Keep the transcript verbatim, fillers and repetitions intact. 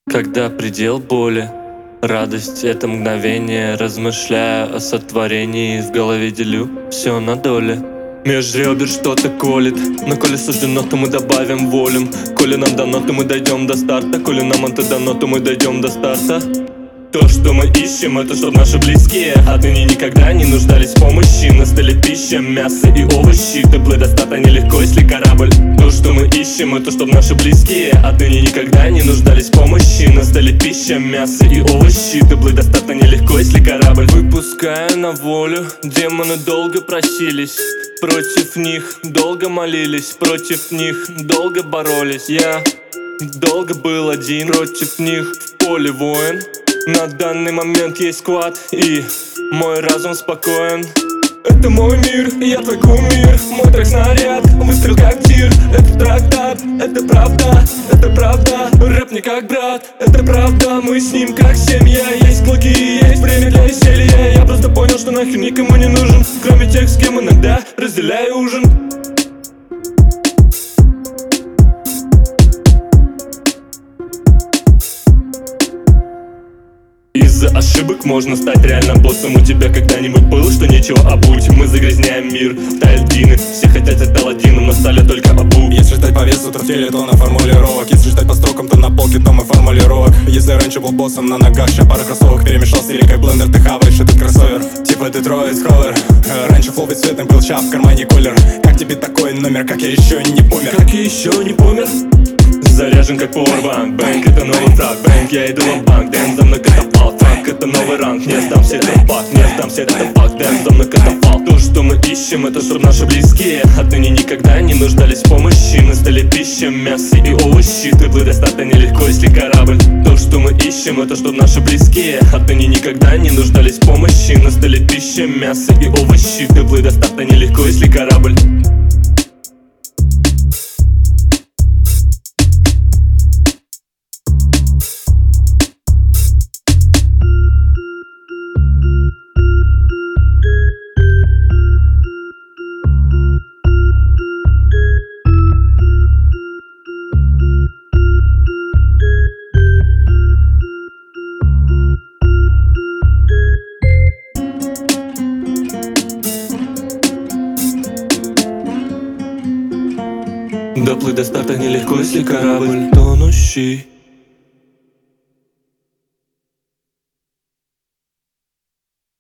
Когда предел боли, радость — это мгновение. Размышляя о сотворении, в голове делю все на доли. Меж ребер что-то колет, но коли суждено, то мы добавим волем. Коли нам дано, то мы дойдем до старта. Коли нам это дано, то мы дойдем до старта. То, что мы ищем, это чтоб наши близкие отныне никогда не нуждались в помощи. На столе пища, мясо и овощи. Теплый достаточно нелегко, если корабль. То, что мы ищем, это чтоб наши близкие отныне никогда не нуждались в помощи. На столе пища, мясо и овощи. Теплый достаточно нелегко, если корабль. Выпуская на волю, демоны долго просились. Против них долго молились, против них долго боролись. Я долго был один, против них в поле воин. На данный момент есть склад, и мой разум спокоен. Это мой мир, я твой кумир. Мой трек снаряд, выстрел как тир. Это трактат, это правда, это правда. Рэп не как брат, это правда. Мы с ним как семья. Есть клыки, есть время для веселья. Я просто понял, что нахер никому не нужен, кроме тех, с кем иногда разделяю ужин. Из-за ошибок можно стать реально боссом. У тебя когда-нибудь было, что нечего обуть? Мы загрязняем мир, тают дины. Все хотят стать аладдином, но стали только обу. Если ждать по весу, то в теле, то на формулировок. Если ждать по строкам, то на полке, то мы формулировок. Если раньше был боссом на ногах, ща пара кроссовок. Перемешал с лирикой блендер, ты хаваешь этот кроссовер. Типа Детройт скроллер. Раньше флоу ведь цветом был, ща в кармане кулер. Как тебе такой номер, как я еще не помер? Как я еще не помер? Заряжен как пауэрбанк. Бэнк — это новый трак. Бэнк, я иду в банк. Дэн, за мной катафалк. Фанк — это новый ранг. Не сдамся, это факт. Не сдамся, это факт. Дэн, за мной катафалк. То, что мы ищем, это чтоб наши близкие отныне никогда не нуждались в помощи. На столе пища, мясо и овощи. Теплый достаточно нелегко, если корабль. То, что мы ищем, это чтоб наши близкие отныне никогда не нуждались в помощи. На столе пища, мясо и овощи. Теплый достаточно нелегко, если корабль. Доплыть до старта нелегко, если корабль тонущий.